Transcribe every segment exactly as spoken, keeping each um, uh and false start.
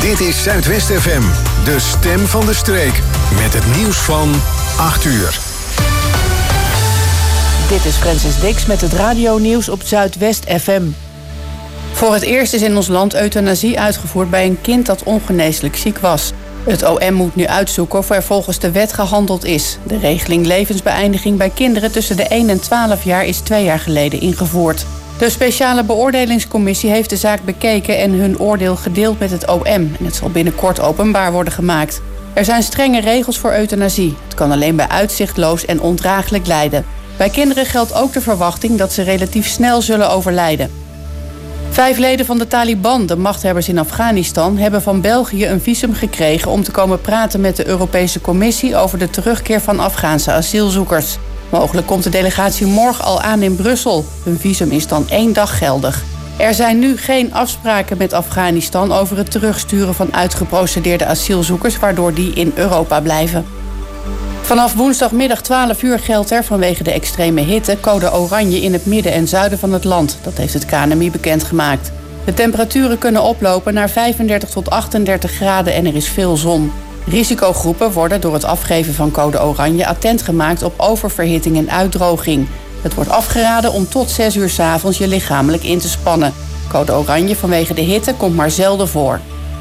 Dit is Zuidwest F M, de stem van de streek. Met het nieuws van acht uur. Dit is Francis Dix met het radionieuws op Zuidwest F M. Voor het eerst is in ons land euthanasie uitgevoerd bij een kind dat ongeneeslijk ziek was. Het O M moet nu uitzoeken of er volgens de wet gehandeld is. De regeling levensbeëindiging bij kinderen tussen de één en twaalf jaar is twee jaar geleden ingevoerd. De speciale beoordelingscommissie heeft de zaak bekeken en hun oordeel gedeeld met het O M. En het zal binnenkort openbaar worden gemaakt. Er zijn strenge regels voor euthanasie. Het kan alleen bij uitzichtloos en ondraaglijk lijden. Bij kinderen geldt ook de verwachting dat ze relatief snel zullen overlijden. Vijf leden van de Taliban, de machthebbers in Afghanistan, hebben van België een visum gekregen om te komen praten met de Europese Commissie over de terugkeer van Afghaanse asielzoekers. Mogelijk komt de delegatie morgen al aan in Brussel. Hun visum is dan één dag geldig. Er zijn nu geen afspraken met Afghanistan over het terugsturen van uitgeprocedeerde asielzoekers, waardoor die in Europa blijven. Vanaf woensdagmiddag twaalf uur geldt er vanwege de extreme hitte code oranje in het midden en zuiden van het land. Dat heeft het K N M I bekendgemaakt. De temperaturen kunnen oplopen naar vijfendertig tot achtendertig graden en er is veel zon. Risicogroepen worden door het afgeven van code oranje attent gemaakt op oververhitting en uitdroging. Het wordt afgeraden om tot zes uur 's avonds je lichamelijk in te spannen. Code oranje vanwege de hitte komt maar zelden voor.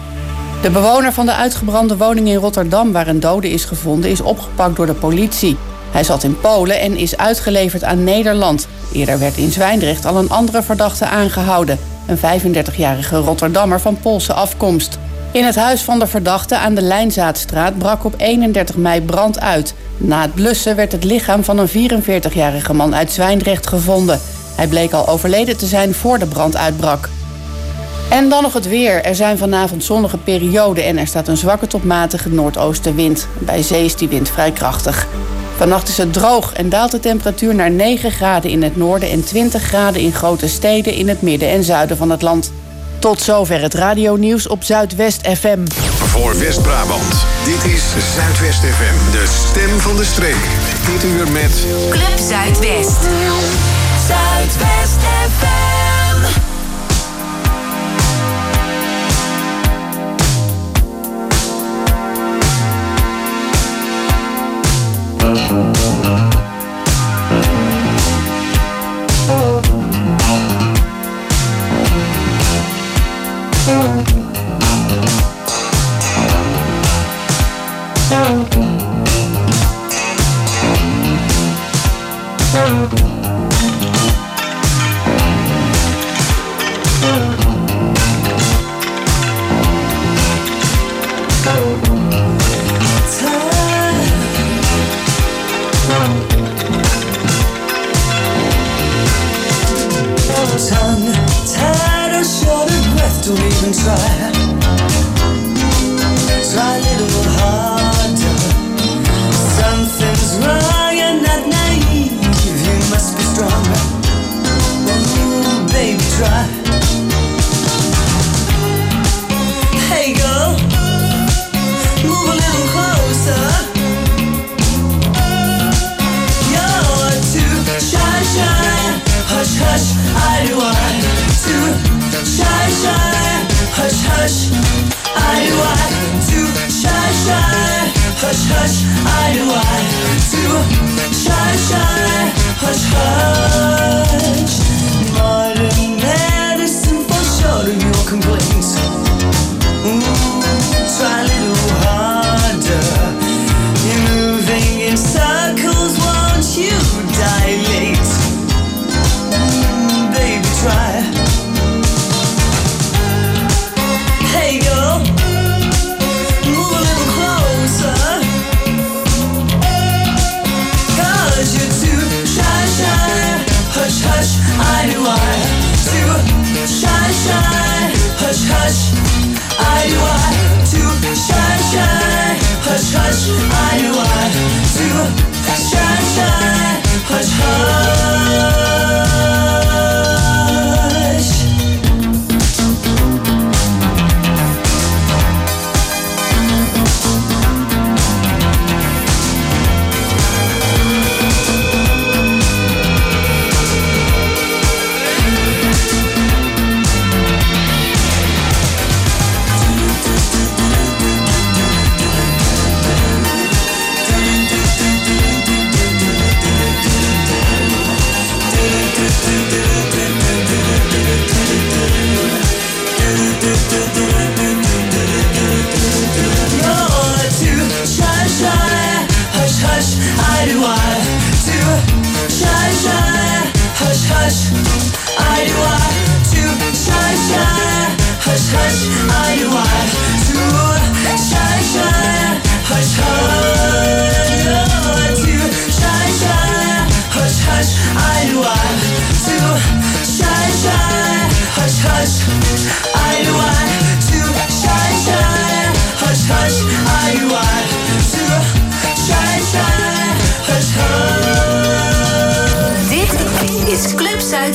De bewoner van de uitgebrande woning in Rotterdam, waar een dode is gevonden, is opgepakt door de politie. Hij zat in Polen en is uitgeleverd aan Nederland. Eerder werd in Zwijndrecht al een andere verdachte aangehouden. Een vijfendertigjarige Rotterdammer van Poolse afkomst. In het huis van de verdachte aan de Lijnzaadstraat brak op eenendertig mei brand uit. Na het blussen werd het lichaam van een vierenveertigjarige man uit Zwijndrecht gevonden. Hij bleek al overleden te zijn voor de brand uitbrak. En dan nog het weer. Er zijn vanavond zonnige perioden en er staat een zwakke tot matige noordoostenwind. Bij zee is die wind vrij krachtig. Vannacht is het droog en daalt de temperatuur naar negen graden in het noorden en twintig graden in grote steden in het midden en zuiden van het land. Tot zover het radionieuws op Zuidwest F M. Voor West-Brabant, dit is Zuidwest F M, de stem van de streek. Dit uur met Club Zuidwest. Zuidwest F M.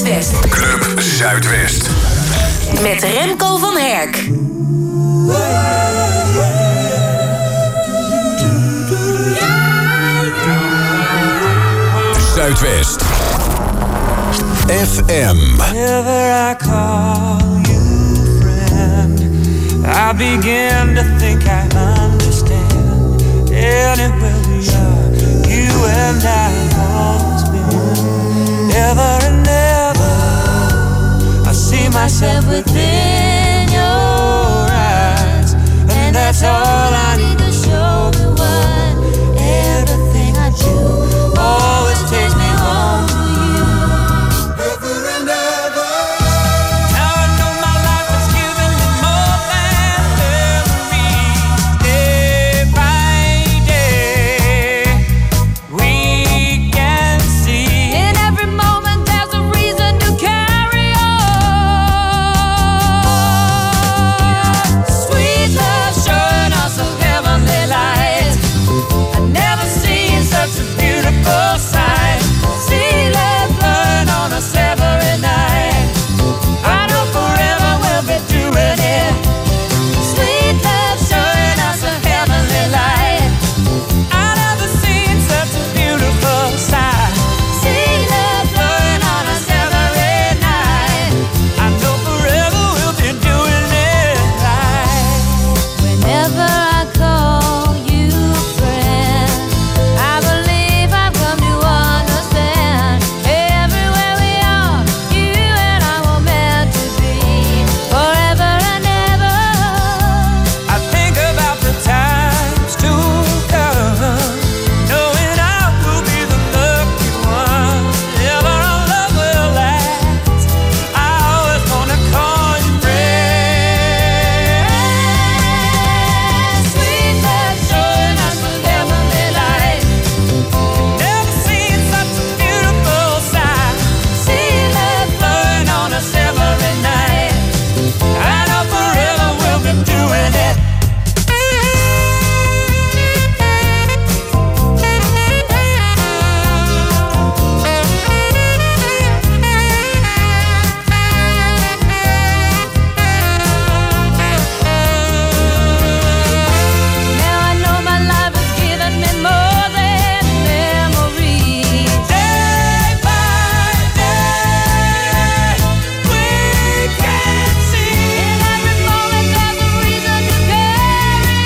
Zuidwest. Club Zuidwest. Met Remco van Herk. Zuidwest. F M. Whenever I call you friend, I begin to think I understand. Anywhere we are, you and I have always been. Ever and ever, I see myself within your eyes, and that's all I need to show me what everything I do always takes me home to you. Ever and ever. Now I know my life has given me more than memories. Day by day, we can see in every moment there's a reason to carry on. Sweet love showing us a heavenly light. I've never seen such a beautiful sight. See love burn on us every night. I know forever we'll be doing it. Sweet love showing us a heavenly light. I've never seen such a beautiful sight. See love burn on us every night. I know forever we'll be doing it right. Whenever I call you friend, I believe I've come to understand. Everywhere we are, you and I were meant to be forever and ever. I think about the times to come, knowing I will be the lucky one. Ever our love will last. I always wanna call you friend. Sweet love showing us a heavenly light. Never seen such a beautiful sight. See love burn on us every night. I know forever we'll be doing it. Now I know my life has given me more than memories. Day by day, we can see in every moment there's a reason to carry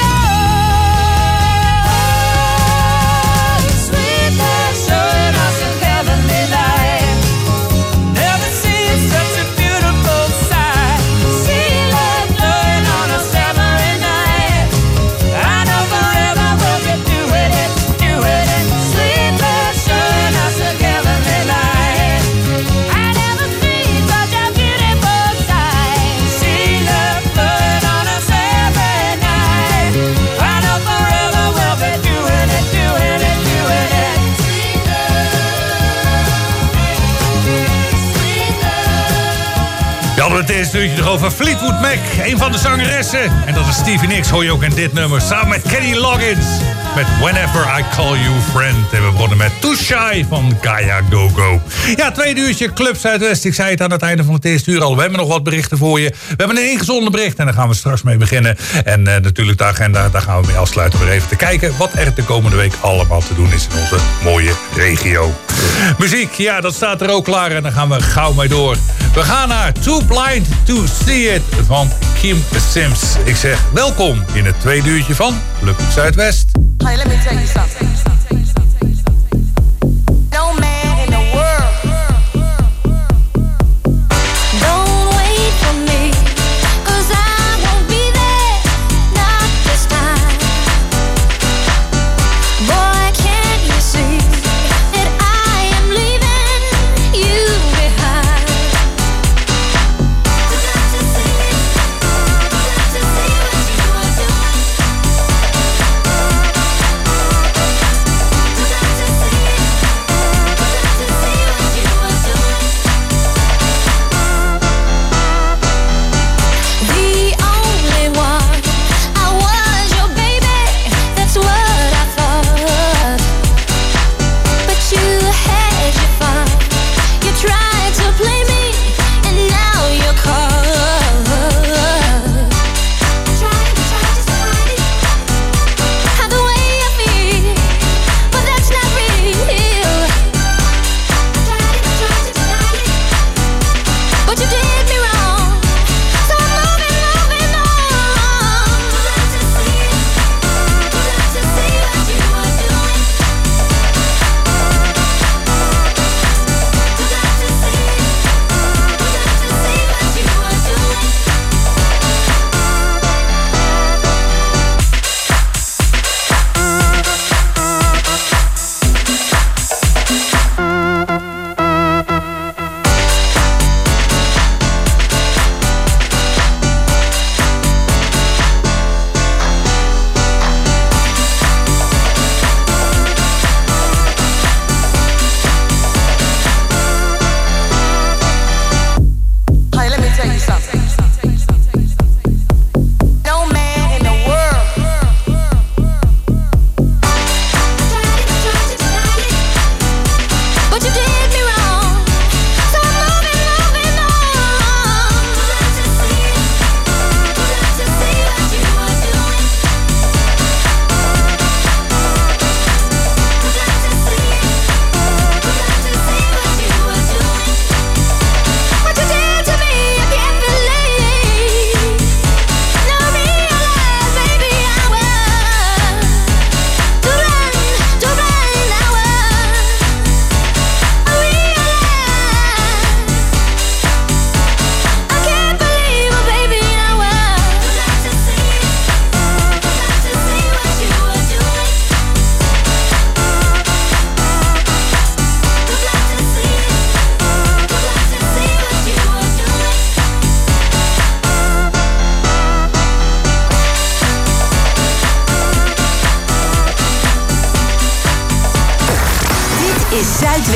on. Sweet love showing us a heavenly light. Never seen such a beautiful sight. See love blowing on us every night. I know forever we'll be doing it, doing it. Sweet love showing us a heavenly light. I never seen such a beautiful sight. See love blowing on us every night. I know forever we'll be doing it, doing it, doing it. Sweet love, sweet love. We hadden het eerste uurtje nog over Fleetwood Mac, een van de zangeressen. En dat is Stevie Nicks, hoor je ook in dit nummer. Samen met Kenny Loggins, met Whenever I Call You Friend. En we begonnen met Too Shy van Gaia Go Go. Ja, tweede uurtje Club Zuidwest. Ik zei het aan het einde van het eerste uur al. We hebben nog wat berichten voor je. We hebben een ingezonden bericht en daar gaan we straks mee beginnen. En uh, natuurlijk de agenda, daar gaan we mee afsluiten. Weer even te kijken wat er de komende week allemaal te doen is in onze mooie regio. Muziek, ja, dat staat er ook klaar en daar gaan we gauw mee door. We gaan naar Too Blind to See It van Kim Sims. Ik zeg welkom in het tweede uurtje van Club Zuidwest. Hey, let me tell you something. No man in the world. Don't wait for me, 'cause I won't be there, not this time. Boy, can't you see that I am leaving you behind? Got to see it, got to see what you are doing.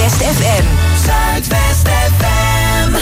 Zuidwest F M. Zuidwest F M.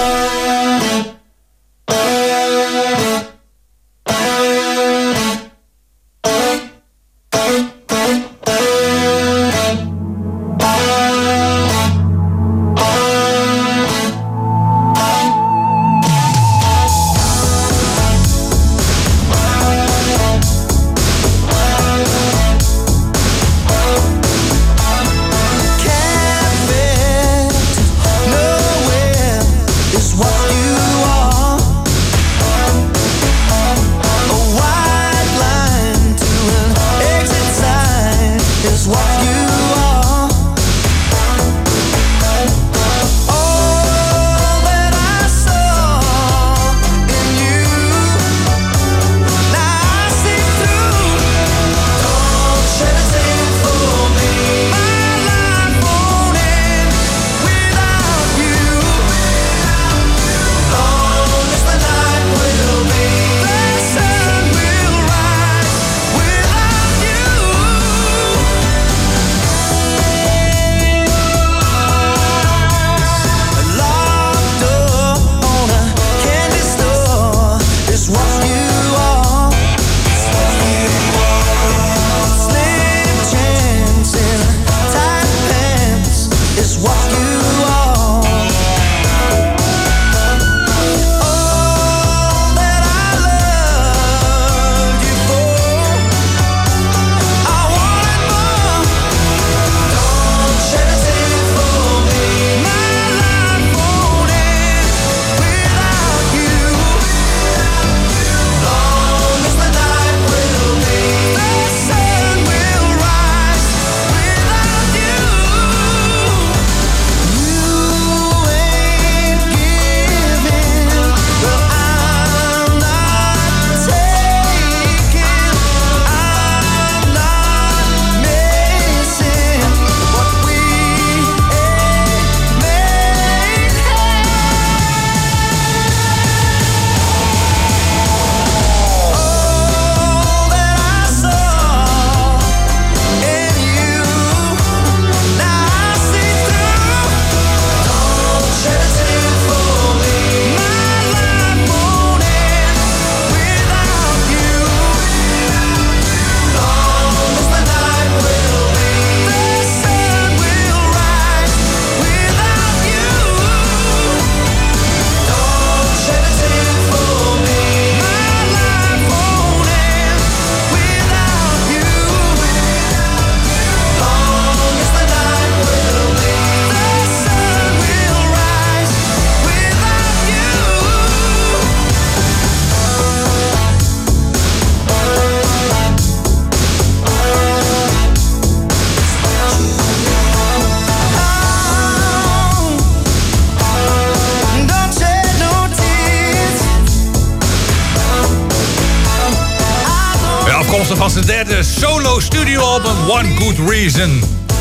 Van zijn derde solo studioalbum One Good Reason.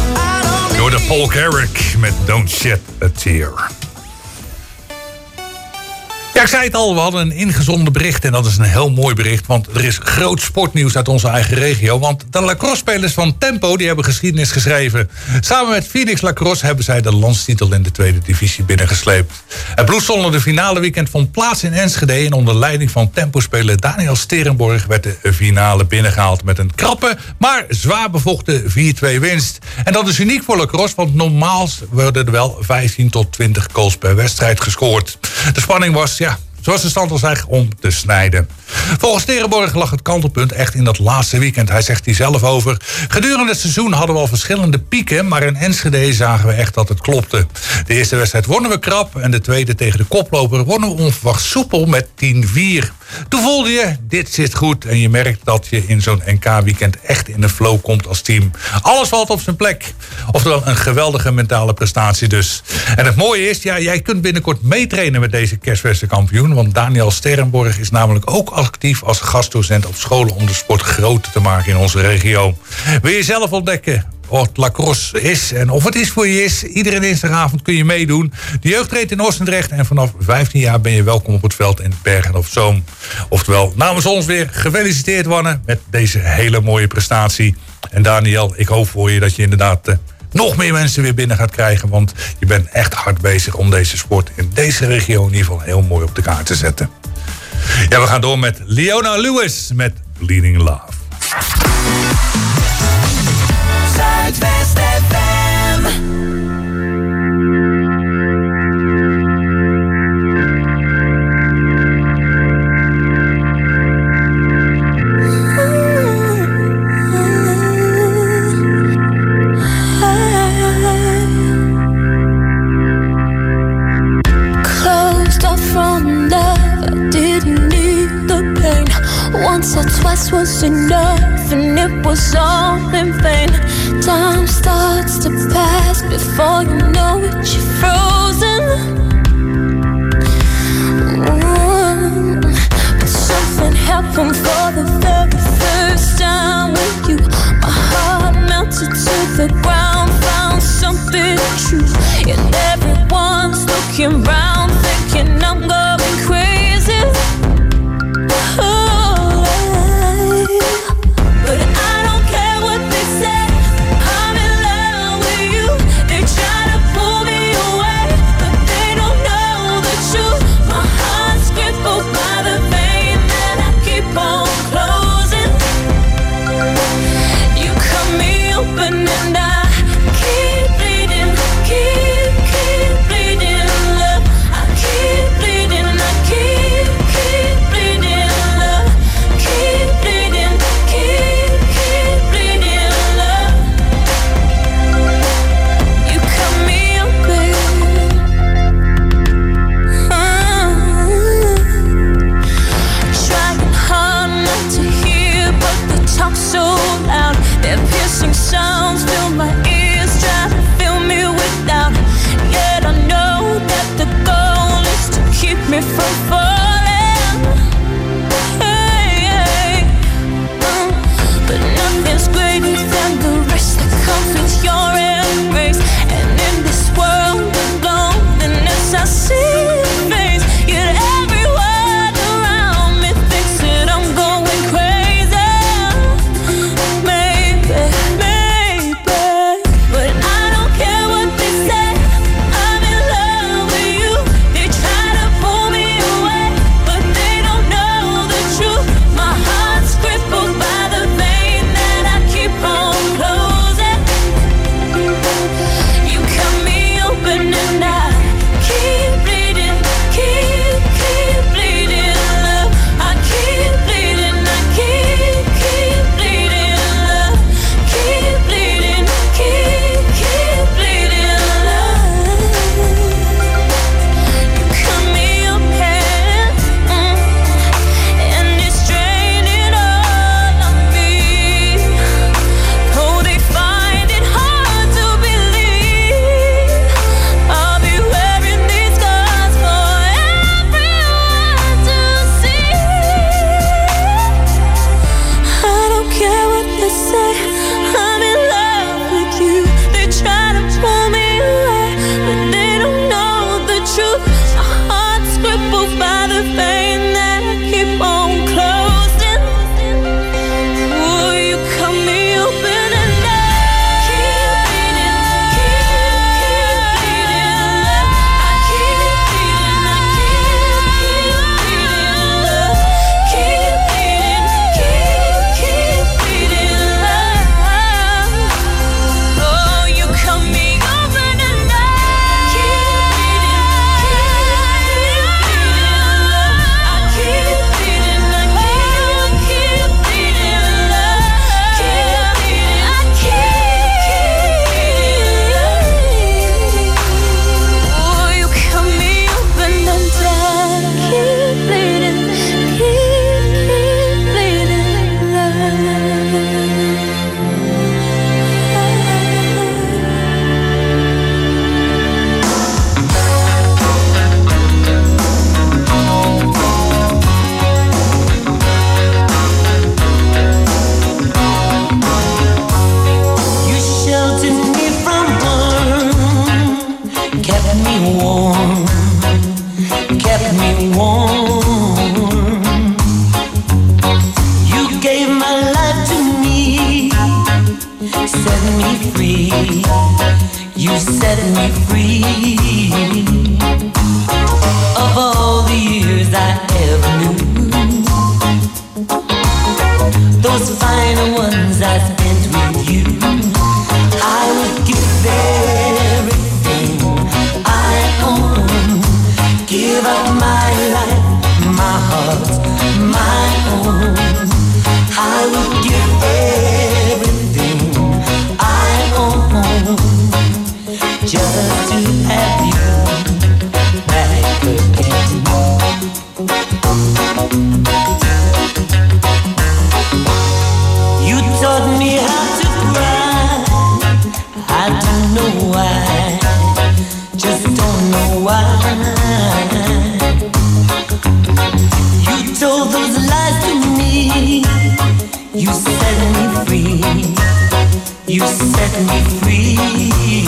Door de Paul Carrick met Don't Shed a Tear. Ja, ik zei het al, we hadden een ingezonden bericht en dat is een heel mooi bericht, want er is groot sportnieuws uit onze eigen regio, want de lacrosse-spelers van Tempo die hebben geschiedenis geschreven. Samen met Phoenix Lacrosse hebben zij de landstitel in de tweede divisie binnengesleept. Het bloedstollende finale weekend vond plaats in Enschede en onder leiding van Tempo-speler Daniel Sterenborg werd de finale binnengehaald met een krappe, maar zwaar bevochten vier twee winst. En dat is uniek voor lacrosse, want normaal worden er wel vijftien tot twintig goals per wedstrijd gescoord. De spanning was, ja, zoals de stand al zegt, om te snijden. Volgens Sterenborg lag het kantelpunt echt in dat laatste weekend. Hij zegt hier zelf over: gedurende het seizoen hadden we al verschillende pieken, maar in Enschede zagen we echt dat het klopte. De eerste wedstrijd wonnen we krap en de tweede tegen de koploper wonnen we onverwacht soepel met tien vier. Toen voelde je, dit zit goed en je merkt dat je in zo'n N K-weekend echt in de flow komt als team. Alles valt op zijn plek. Oftewel een geweldige mentale prestatie dus. En het mooie is, ja, jij kunt binnenkort meetrainen met deze kerstverse kampioen, want Daniel Sterenborg is namelijk ook actief als gastdocent op scholen om de sport groter te maken in onze regio. Wil je zelf ontdekken wat lacrosse is en of het is voor je is? Iedere dinsdagavond kun je meedoen. De jeugd treedt in Oostendrecht en vanaf vijftien jaar ben je welkom op het veld in Bergen op Zoom. Oftewel, namens ons weer gefeliciteerd, Wanne, met deze hele mooie prestatie. En Daniel, ik hoop voor je dat je inderdaad uh, nog meer mensen weer binnen gaat krijgen. Want je bent echt hard bezig om deze sport in deze regio in ieder geval heel mooi op de kaart te zetten. Ja, we gaan door met Leona Lewis met Bleeding Love. Zuidwest F M. Once or twice was enough, and it was all in vain. Time starts to pass before you know it, you're frozen. Ooh. But something happened for the very first time with you. My heart melted to the ground, found something true. And everyone's looking round, thinking I'm going crazy. But I don't care what they say, I'm in love with you. They try to pull me away, but they don't know the truth. My heart's crippled by the pain that I keep on closing. You cut me open and I keep bleeding, keep, keep bleeding, love. I keep bleeding, I keep, keep bleeding, love. Keep bleeding, keep, keep bleeding, love. You cut me open. Trying hard not to hear, but they talk so loud. Their piercing sounds fill my ears, try to fill me with doubt. Yet I know that the goal is to keep me from falling. Hey, hey. Uh, but nothing's greater than the rest that comes with your embrace. And in this world of loneliness, I see your face. Yet everyone around me thinks that I'm going crazy. Maybe, maybe set me free. You set me free. Of all the years I ever knew, those final ones I spent with you, I would give everything I own. Give up my life, my heart, my own. I would give everything I own just to have you back again. You taught me how to cry. I don't know why, just don't know why. You told those lies to me. You set me free. You set me free.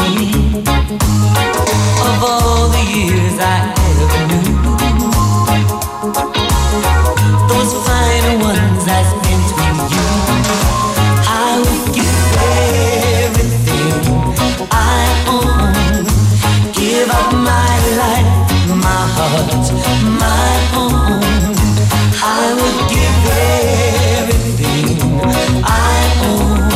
Of all the years I ever knew, those final ones I spent with you, I would give everything I own. Give up my life, my heart, my own. I would give everything I own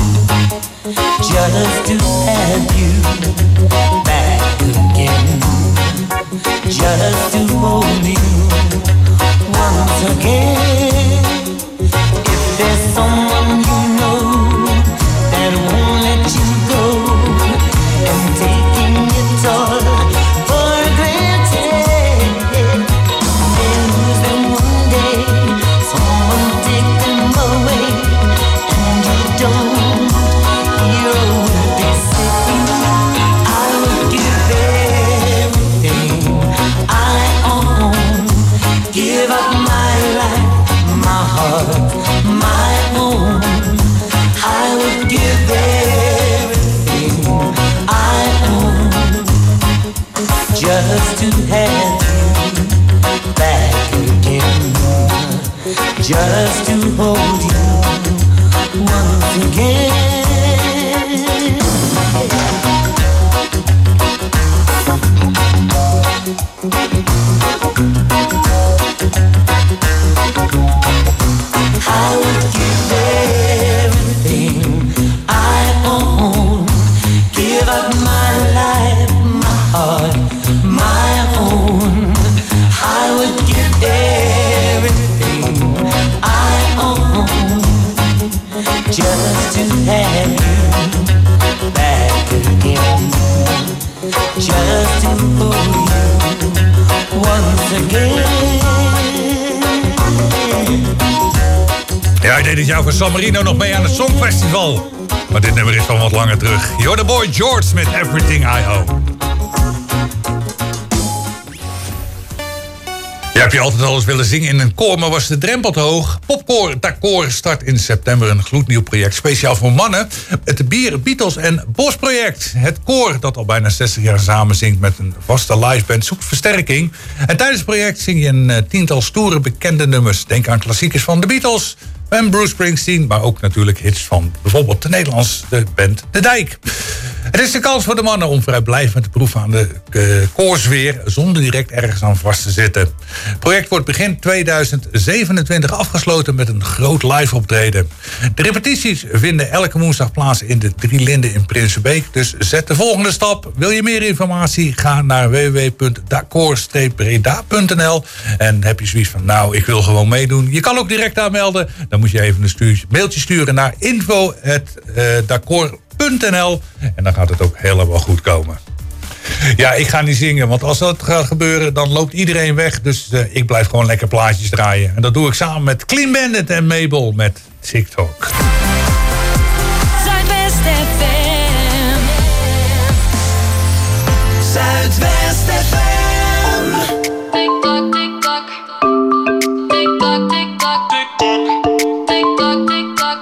just to have you back again, just to hold you once again. If there's someone you know that won't let you go, and taking it all for granted, they lose them one day, someone take them away, and you don't hear a word they say. I would give everything I own. Give up my life, my heart, my own. I would give everything I own just to have you back again, just to hold you once again. I would give everything I own. Give up my life, my heart, my own. I would give everything I own just to have you back again, just to hold you once again. Ja, ik deed dit jaar voor San Marino nog mee aan het Songfestival. Maar dit nummer is van wat langer terug. You're the boy George met Everything I Own. Ja, heb je altijd al eens willen zingen in een koor, maar was de drempel te hoog? Popkoor D'accord start in september een gloednieuw project. Speciaal voor mannen. Het Bier, Beatles en Bos project. Het koor dat al bijna zestig jaar samen zingt met een vaste liveband zoekt versterking. En tijdens het project zing je een uh, tiental stoere bekende nummers. Denk aan klassiekers van de Beatles en Bruce Springsteen, maar ook natuurlijk hits van bijvoorbeeld de Nederlandse band De Dijk. Het is de kans voor de mannen om vrijblijvend te proeven aan de uh, koorsfeer zonder direct ergens aan vast te zitten. Het project wordt begin tweeduizend zevenentwintig afgesloten met een groot live optreden. De repetities vinden elke woensdag plaats in de Drie Linden in Prinsenbeek. Dus zet de volgende stap. Wil je meer informatie? Ga naar w w w punt d'accord breda punt n l en heb je zoiets van, nou, ik wil gewoon meedoen. Je kan ook direct aanmelden. Dan moet je even een stuur, mailtje sturen naar info at d'accord punt n l en dan gaat het ook helemaal goed komen. Ja, ik ga niet zingen, want als dat gaat gebeuren, dan loopt iedereen weg. Dus uh, ik blijf gewoon lekker plaatjes draaien. En dat doe ik samen met Clean Bandit en Mabel met TikTok. Zuidwest F M. Zuidwest F M. TikTok, TikTok. TikTok, TikTok. TikTok, TikTok.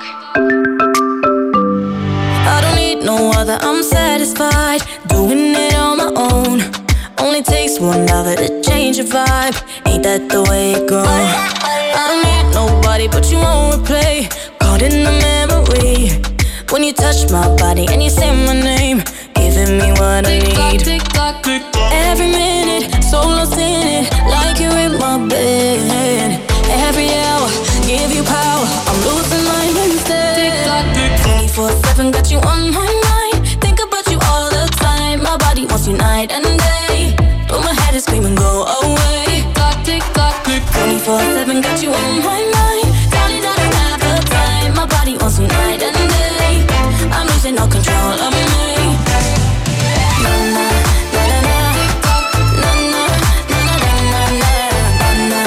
I don't need no other, I'm satisfied doing it on my own. Only takes one other to change your vibe. Ain't that the way it goes? I don't need nobody, but you won't replay. Caught in the memory. When you touch my body and you say my name, giving me what I need. Tick tock, tick tock. Every minute, so lost in it, like you're in my bed. Every hour, give you power, I'm losing mine instead. Tick tock, tick tock. twenty-four seven, got you on my mind. Think about you all the time. My body wants you night and day, but my head is screaming, go away. Tick tock, tick tock, tick tock. twenty-four seven, got you on my mind. Darling, I don't have the time. My body wants you night and day. I'm losing all control of me. Na na na na na na na na na na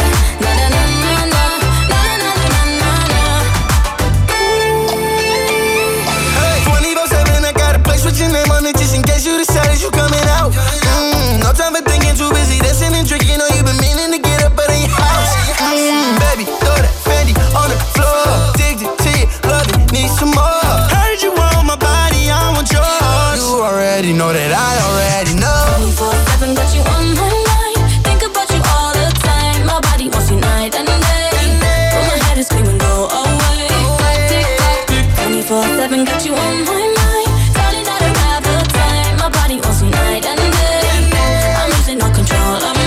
twenty-four seven, I got a place with your name on it just in case you decided you coming out. Mm, no time for thinking, too busy dancing and drinking. Know you been meaning to get up out of your house. Mm, baby, throw that Fendi on the floor. Addicted to you, love it, need some more. Heard you want my body, I want yours. You already know that I already know. twenty-four seven, got you on my mind. Think about you all the time. My body wants you night and day, but my head is screaming, go away. twenty-four seven, got you on my mind. Darling, I don't have the time. My body wants you night and day. I'm losing all control of me.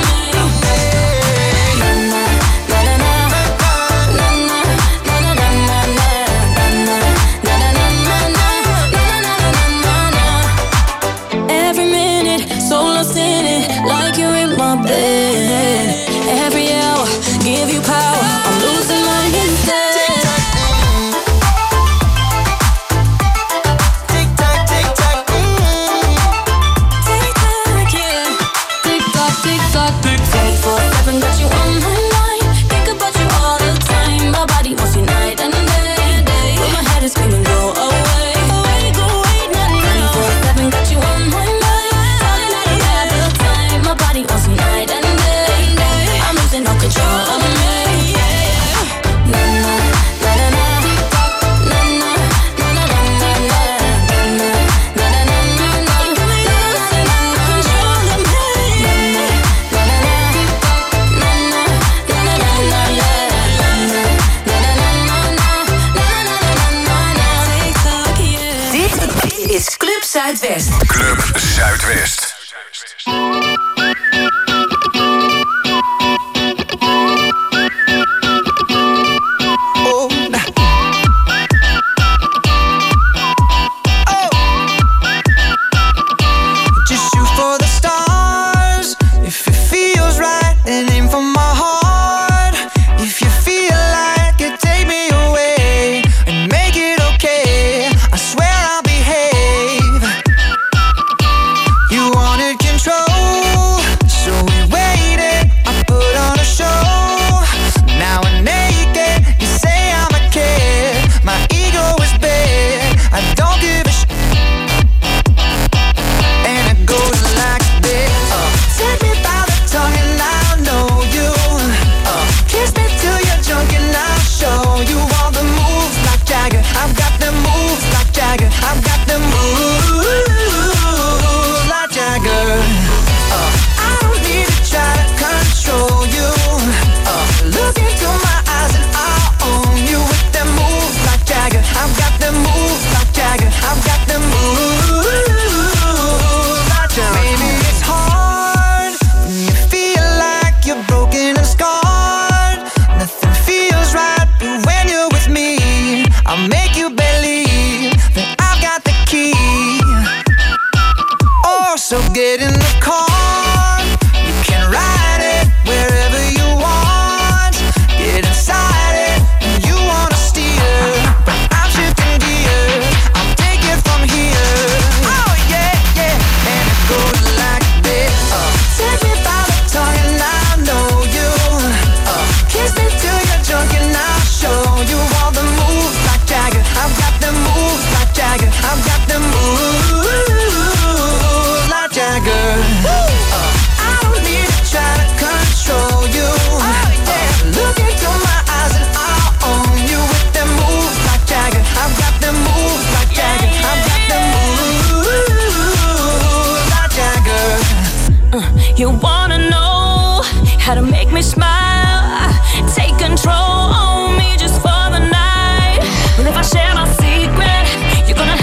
Every minute, so lost in it, like you're in my bed. Every hour, give you power, I'm losing my instead. Tick tock, tick tock, mm. Tick tock, yeah. Tick tock, tick tock, tick tock. twenty-four seven, got you on my mind. Think about you all the time. My body wants you night and day, but my head is screaming, go away. Away, go away, nah, nah. twenty-four seven, got you on my mind. Darling, I don't have the time. My body wants you night and day. I'm losing all control of me. Na na na na na na na na na na na na na Dit is Club Zuidwest. Club Zuidwest. Oh, nah. Oh. Just shoot for the stars. If it feels right, then aim for my heart. If you feel like it, take me away and make it okay. I swear I'll behave. You wanted control, so we waited. I put on a show. Now we're naked. You say I'm a kid. My ego is big. I don't give a shit. And it goes like this. Uh, take me by the tongue and I'll know you. Uh, kiss me till you're drunk and I'll show you all the moves like Jagger. I've got the moves like Jagger. I've got the moves like Jagger. Uh, I don't need to try to control you. Uh, look into my eyes and I'll own you with them moves like Jagger. I've got them moves like Jagger. I've got them moves like Jagger. Maybe it's hard when you feel like you're broken and scarred. Nothing feels right, but when you're with me, I'll make you believe that I've got the key. Oh, so get in the car. You can ride it wherever you want. Get inside it when you wanna steer. But I'm shifting gears. I'll take it from here. Oh yeah, yeah. And it goes like this. Uh, take me by the tongue and I'll know you. Uh, kiss me till you're drunk and I'll show you all the moves like Jagger. I've got the moves like Jagger. I've got the moves like Jagger. Uh, I don't need to try to control you. Uh, look into my eyes and I'll own you with them moves like Jagger. I've got them moves like Jagger. I've got them moves like Jagger. Uh, you wanna know how to make me smile? Take control on me just for the night. But if I share my secret, you're gonna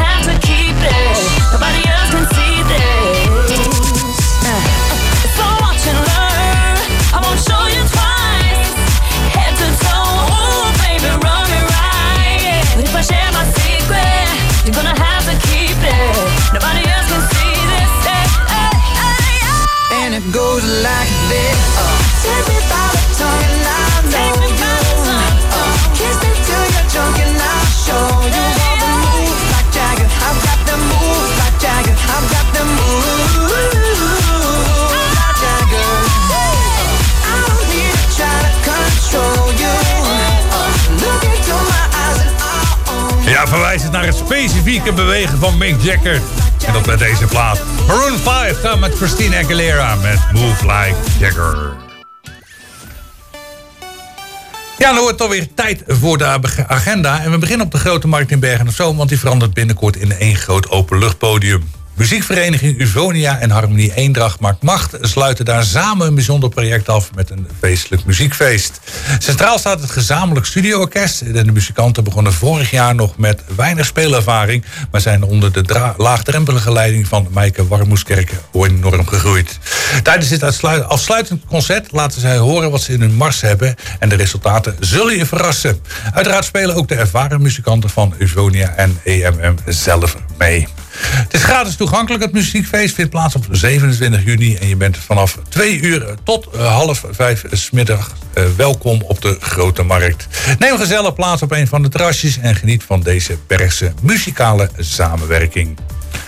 Ja, verwijzend naar het specifieke bewegen van Mick Jagger. En dat met deze plaat. Maroon vijf gaat met Christina Aguilera met Move Like Jagger. Ja, dan wordt het alweer tijd voor de agenda. En we beginnen op de Grote Markt in Bergen op Zoom, want die verandert binnenkort in één groot openluchtpodium. Muziekvereniging Uvonia en Harmonie Eendracht Maakt Macht sluiten daar samen een bijzonder project af met een feestelijk muziekfeest. Centraal staat het gezamenlijk studioorkest. En de muzikanten begonnen vorig jaar nog met weinig speelervaring, maar zijn onder de dra- laagdrempelige leiding van Maaike Warmoeskerk enorm gegroeid. Tijdens dit uitsluit- afsluitend concert laten zij horen wat ze in hun mars hebben en de resultaten zullen je verrassen. Uiteraard spelen ook de ervaren muzikanten van Uvonia en E M M zelf mee. Het is gratis toegankelijk. Het muziekfeest vindt plaats op zevenentwintig juni. En je bent vanaf twee uur tot uh, half vijf 's middag uh, welkom op de Grote Markt. Neem gezellig plaats op een van de terrasjes en geniet van deze Bergse muzikale samenwerking.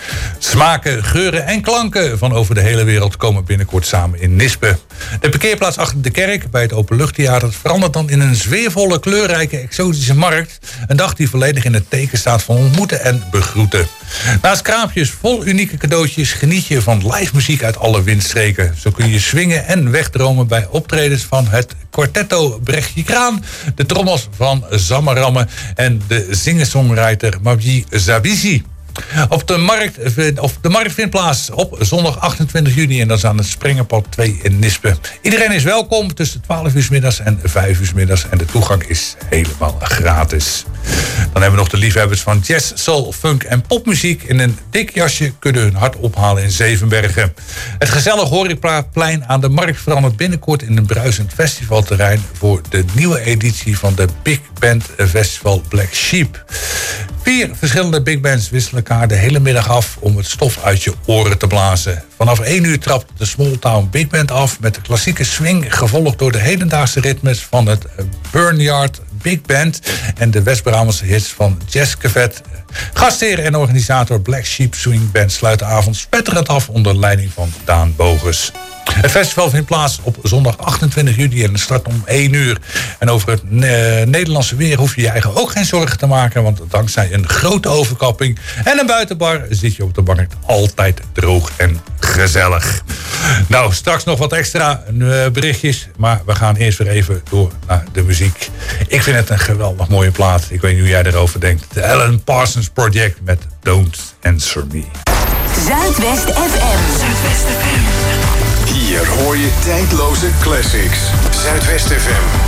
Smaken, geuren en klanken van over de hele wereld komen binnenkort samen in Nispe. De parkeerplaats achter de kerk bij het Openluchttheater verandert dan in een sfeervolle, kleurrijke, exotische markt. Een dag die volledig in het teken staat van ontmoeten en begroeten. Naast kraampjes vol unieke cadeautjes geniet je van live muziek uit alle windstreken. Zo kun je swingen en wegdromen bij optredens van het Quartetto Brechtje Kraan, de trommels van Zamaramme en de singer-songwriter Mabji Zabizi. Op de, markt, of de markt vindt plaats op zondag achtentwintig juni en dat is aan het Sprengerpad twee in Nispe. Iedereen is welkom tussen twaalf uur 's middags en vijf uur 's middags en de toegang is helemaal gratis. Dan hebben we nog de liefhebbers van jazz, soul, funk en popmuziek in een dik jasje kunnen hun hart ophalen in Zevenbergen. Het gezellig horecaplein aan de markt verandert binnenkort in een bruisend festivalterrein voor de nieuwe editie van de Big Band Festival Black Sheep. Vier verschillende big bands wisselen elkaar de hele middag af om het stof uit je oren te blazen. Vanaf één uur trapt de Small Town Big Band af met de klassieke swing, gevolgd door de hedendaagse ritmes van het Burnyard Big Band en de West-Brabantse hits van Jazz Cavet. Gastheer en organisator Black Sheep Swing Band sluit de avond spetterend af onder leiding van Daan Bogus. Het festival vindt plaats op zondag achtentwintig juni en het start om één uur. En over het ne- Nederlandse weer hoef je je eigen ook geen zorgen te maken, want dankzij een grote overkapping en een buitenbar zit je op de markt altijd droog en gezellig. Nou, straks nog wat extra uh, berichtjes, maar we gaan eerst weer even door naar de muziek. Ik vind het een geweldig mooie plaat. Ik weet niet hoe jij erover denkt. De Alan Parsons Project met Don't Answer Me. Zuidwest F M. Zuidwest F M. Hier hoor je tijdloze classics. Zuidwest F M.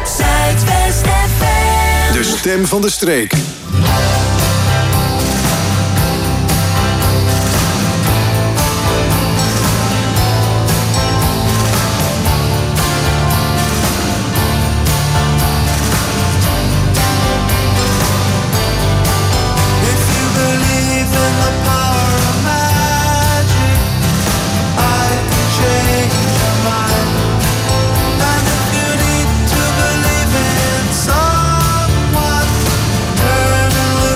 Zuidwest F M. De stem van de streek. Someone turn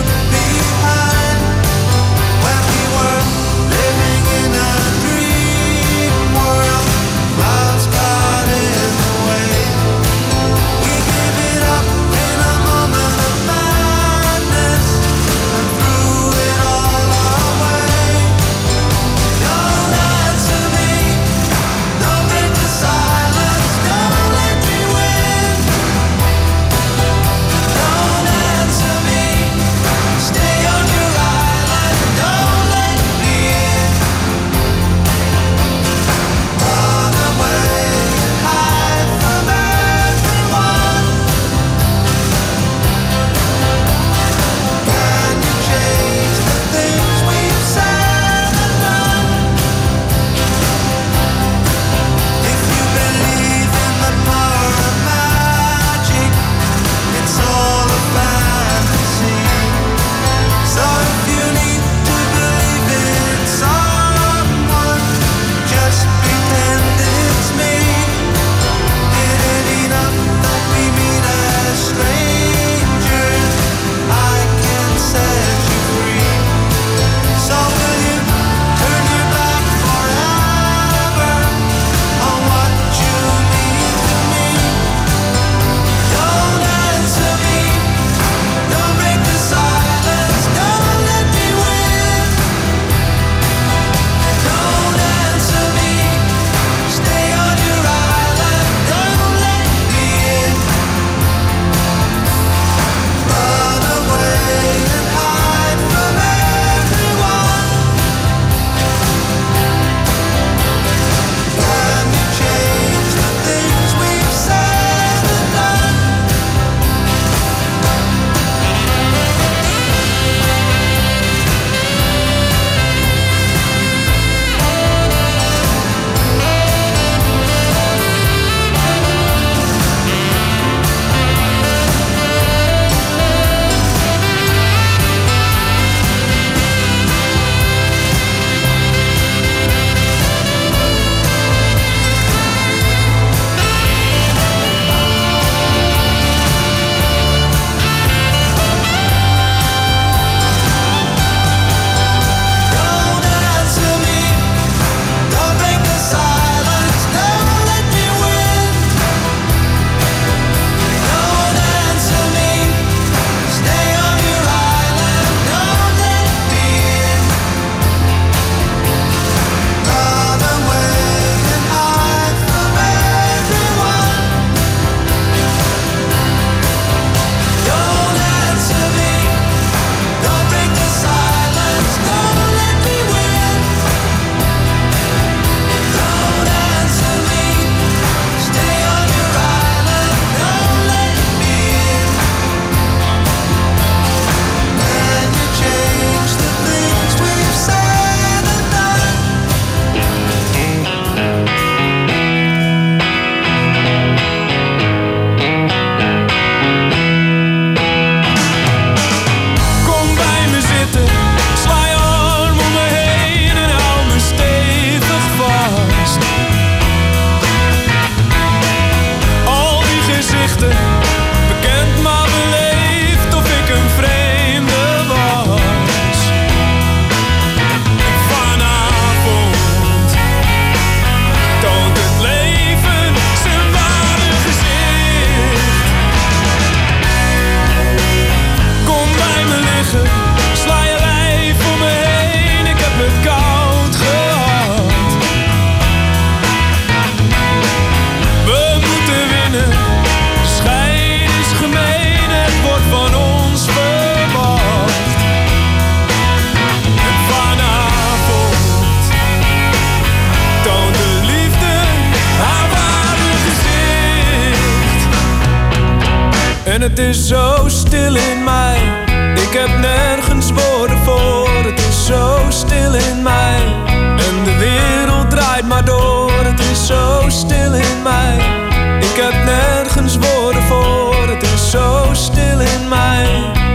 het is zo stil in mij. Ik heb nergens woorden voor. Het is zo stil in mij. En de wereld draait maar door. Het is zo stil in mij. Ik heb nergens woorden voor. Het is zo stil in mij.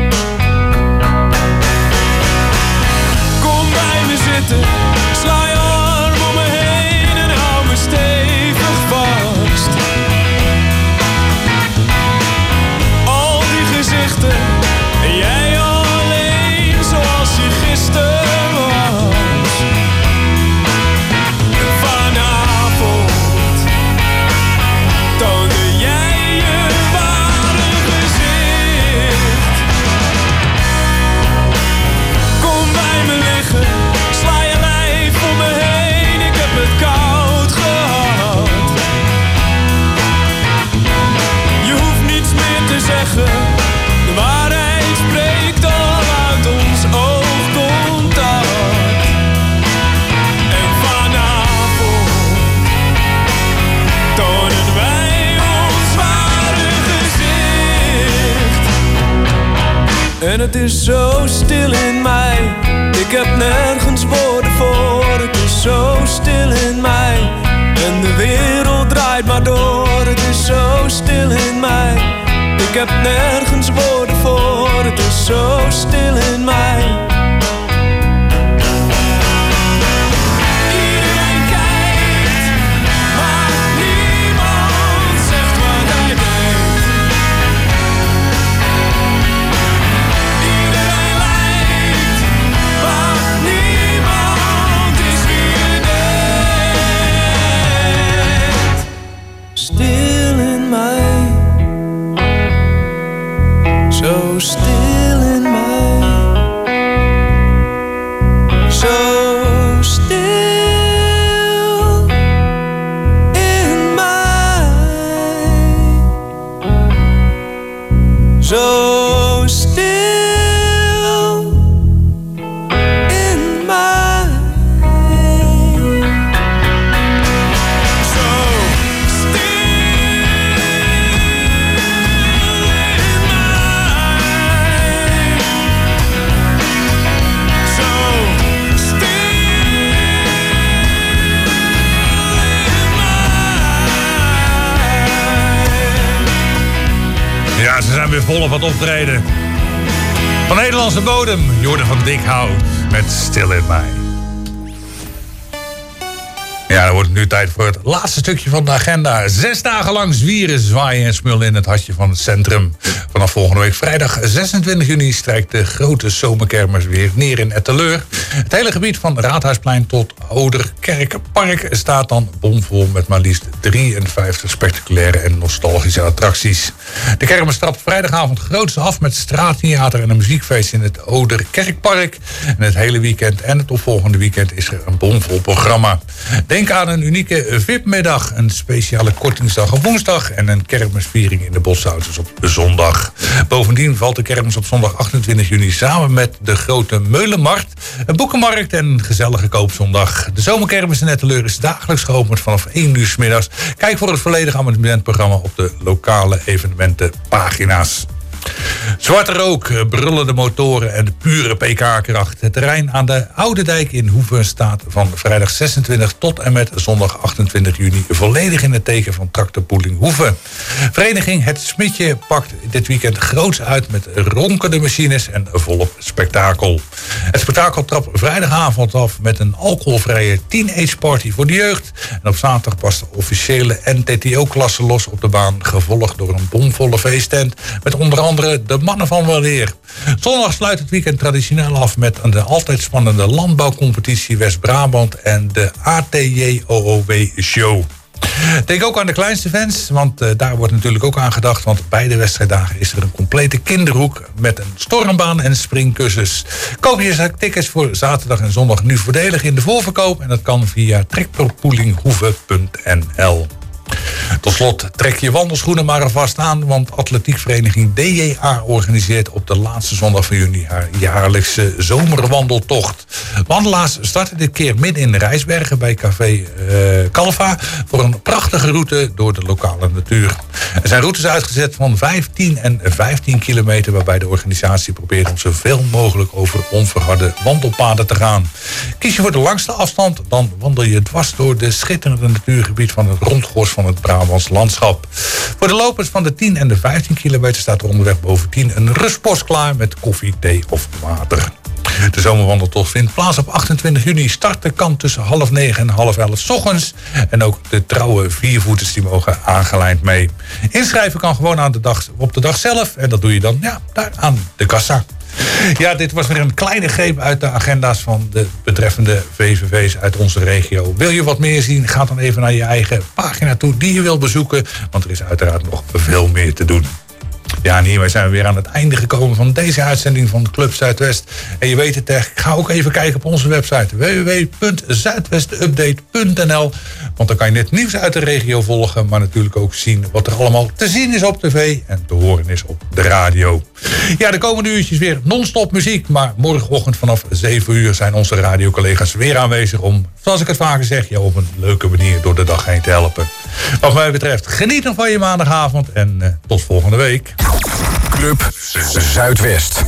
Kom bij me zitten. Sla je arm om me heen en hou me stevig vast. Al die gezichten en jij alleen zoals je gisteren was. En vanavond toonde jij je ware gezicht. Kom bij me liggen, sla je lijf om me heen, ik heb het koud gehad. Je hoeft niets meer te zeggen, de waarheid spreekt al uit ons oogcontact. En vanavond tonen wij ons ware gezicht. En het is zo stil in mij, ik heb nergens woorden voor. Het is zo stil in mij, en de wereld draait maar door. Het is zo stil in mij, ik heb nergens woorden voor. Het is zo stil in mij. Iedereen kijkt, maar niemand zegt wat hij denkt. Iedereen lijkt, maar niemand is wie je denkt. Stil in mij. Zo stil in mij. Zo stil in mij. Zo stil in mij. Zo Ja, ze zijn weer volop aan het optreden. Van Nederlandse bodem, Jorden van Dikhout met Stil in mij. Ja, dan wordt het nu tijd voor het laatste stukje van de agenda. Zes dagen lang zwieren, zwaaien en smullen in het hartje van het centrum. Vanaf volgende week vrijdag zesentwintig juni strijkt de grote zomerkermis weer neer in Etteleur. Het hele gebied van Raadhuisplein tot Ouderkerkpark staat dan bomvol met maar liefst drieënvijftig spectaculaire en nostalgische attracties. De kermis trapt vrijdagavond groots af met straattheater en een muziekfeest in het Ouderkerkpark. En het hele weekend en het opvolgende weekend is er een bomvol programma. Denk aan een unieke V I P-middag, een speciale kortingsdag op woensdag en een kermisviering in de Boshouders op zondag. Bovendien valt de kermis op zondag achtentwintig juni samen met de grote Meulenmarkt, een boekenmarkt en een gezellige koopzondag. De zomerkermis in Etteleur is dagelijks geopend vanaf één uur 's middags. Kijk voor het volledige amusementprogramma op de lokale evenementenpagina's. Zwarte rook, brullende motoren en de pure P K-kracht. Het terrein aan de Oude Dijk in Hoeve staat van vrijdag zesentwintig tot en met zondag achtentwintig juni volledig in het teken van tractorpoeling Hoeve. Vereniging Het Smitje pakt dit weekend groots uit met ronkende machines en volop spektakel. Het spektakel trapt vrijdagavond af met een alcoholvrije teenage party voor de jeugd. En op zaterdag past de officiële N T T O-klasse los op de baan, gevolgd door een bomvolle feesttent met onder andere de mannen van weleer. Zondag sluit het weekend traditioneel af met de altijd spannende landbouwcompetitie West-Brabant en de A T J O O W-show. Denk ook aan de kleinste fans, want uh, daar wordt natuurlijk ook aan gedacht. Want bij de wedstrijddagen is er een complete kinderhoek met een stormbaan en springkussens. Koop je tickets voor zaterdag en zondag nu voordelig in de voorverkoop. En dat kan via trekpropoelinghoeve punt n l. Tot slot, trek je wandelschoenen maar alvast aan, want atletiekvereniging D J A organiseert op de laatste zondag van juni haar jaarlijkse zomerwandeltocht. Wandelaars starten dit keer midden in Rijsbergen bij café uh, Calva voor een prachtige route door de lokale natuur. Er zijn routes uitgezet van vijf, tien en vijftien kilometer, waarbij de organisatie probeert om zoveel mogelijk over onverharde wandelpaden te gaan. Kies je voor de langste afstand, dan wandel je dwars door de schitterende natuurgebied van het rondgors van het Brabants landschap. Voor de lopers van de tien en de vijftien kilometer staat er onderweg boven tien een rustpost klaar met koffie, thee of water. De zomerwandeltocht vindt plaats op achtentwintig juni. Starten kan tussen half negen en half elf 's ochtends. En ook de trouwe viervoeters die mogen aangelijnd mee. Inschrijven kan gewoon aan de dag, op de dag zelf. En dat doe je dan ja, daar aan de kassa. Ja, dit was weer een kleine greep uit de agenda's van de betreffende V V V's uit onze regio. Wil je wat meer zien? Ga dan even naar je eigen pagina toe die je wilt bezoeken. Want er is uiteraard nog veel meer te doen. Ja, en hiermee zijn we weer aan het einde gekomen van deze uitzending van Club Zuidwest. En je weet het echt, ga ook even kijken op onze website w w w punt zuidwestupdate punt n l. Want dan kan je net nieuws uit de regio volgen, maar natuurlijk ook zien wat er allemaal te zien is op tv en te horen is op de radio. Ja, de komende uurtjes weer non-stop muziek, maar morgenochtend vanaf zeven uur zijn onze radiocollega's weer aanwezig om, zoals ik het vaker zeg, jou op een leuke manier door de dag heen te helpen. Wat mij betreft, geniet dan van je maandagavond en uh, tot volgende week. Club Zuidwest.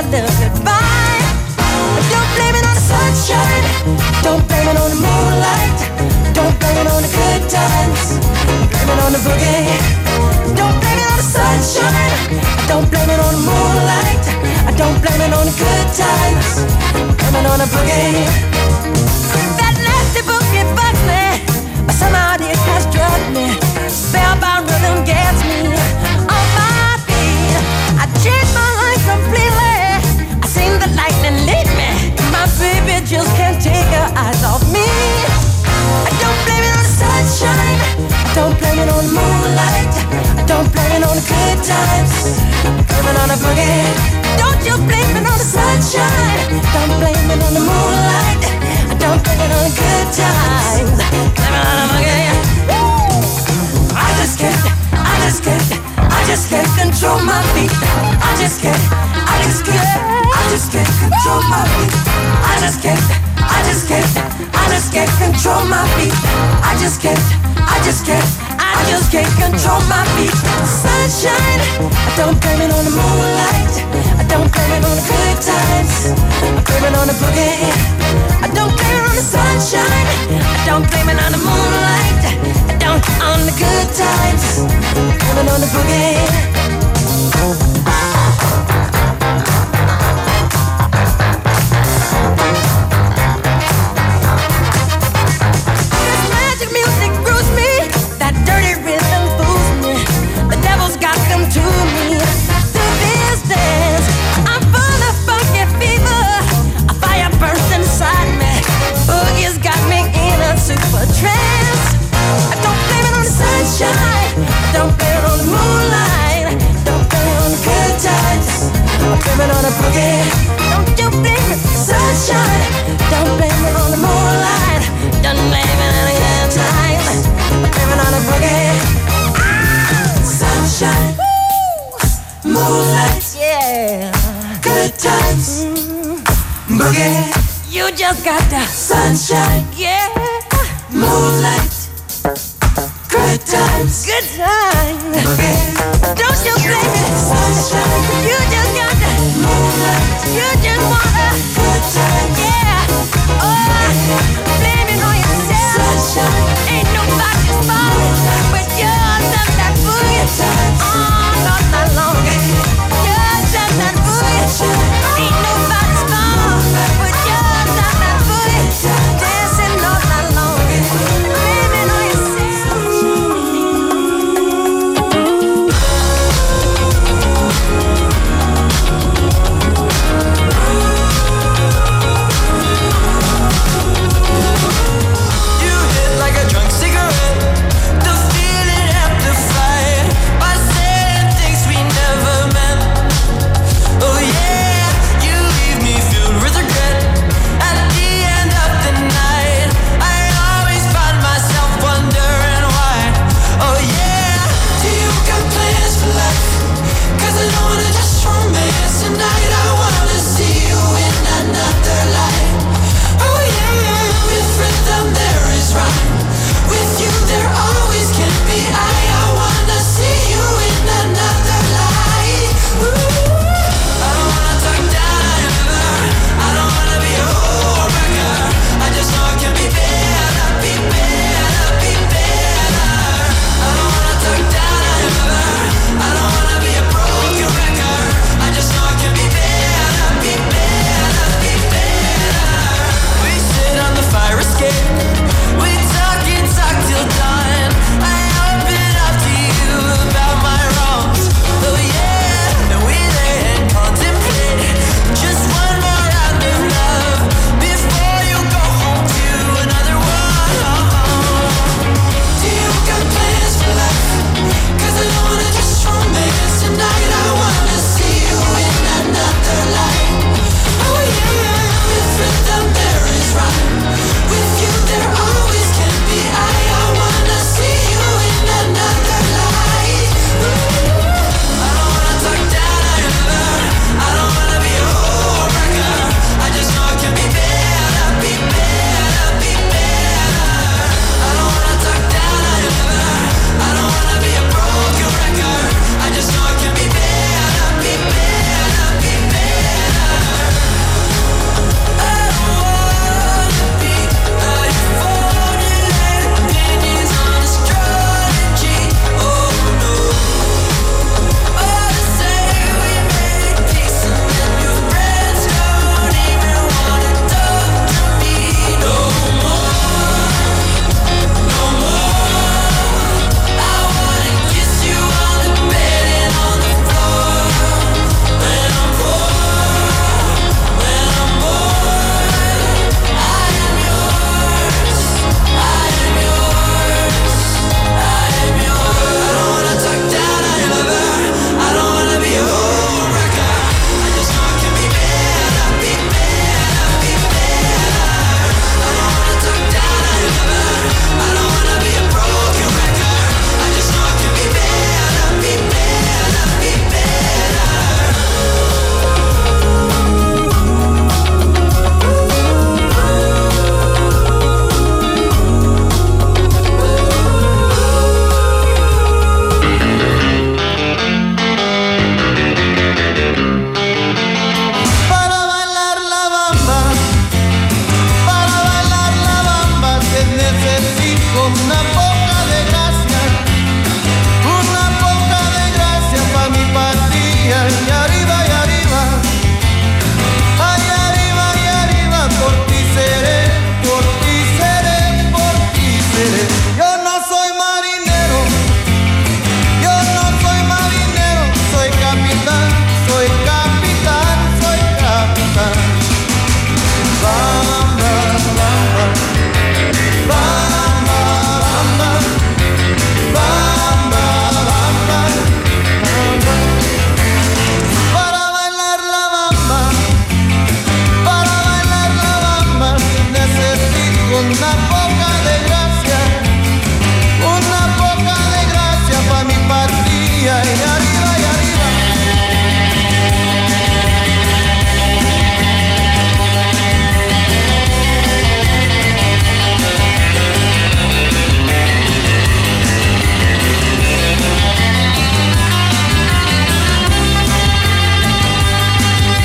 the goodbye. Don't blame it on the sunshine. Don't blame it on the moonlight. Don't blame it on the good times. Blame it on the boogie. Don't blame it on the sunshine. Don't blame it on the moonlight. I don't blame it on the good times. Blame it on the boogie. That nasty boogie bugs me, but somehow it has drugged me. Spellbound rhythm gets me on my feet. I changed my life completely. I seen the lightning lead me. My baby just can't take her eyes off me. I don't blame it on the sunshine. I don't blame it on the moonlight. I don't blame it on the good times. Blame it on the boogie. Don't you blame it on the sunshine. Don't blame it on the moonlight. I don't blame it on the good times. Blame it on the boogie. I just can't, I just can't, I just can't control my feet. I just can't, I just can't, I just can't control my feet. I just can't, I just can't, I just can't control my feet. I just can't, I just can't, I just can't control my feet. Sunshine, I don't blame it on the moonlight. I don't blame it on the good times. I blame it on the boogie. I don't blame it on the sunshine. I don't blame it on the moonlight. I don't on the good times. Blame it on the boogie. Super trance. I don't blame it on the sunshine. I don't blame it on the moonlight. Don't blame it on the good times. I blame it on the boogie. Don't you blame it on the sunshine. Don't blame it on the moonlight. Don't blame it on the good times. I blame it on the boogie. Ah! Sunshine, woo! Moonlight, yeah, good times, mm. Boogie. You just got the sunshine, yeah. Moonlight, good times, good times. Okay. Don't you blame it, sunshine. You just got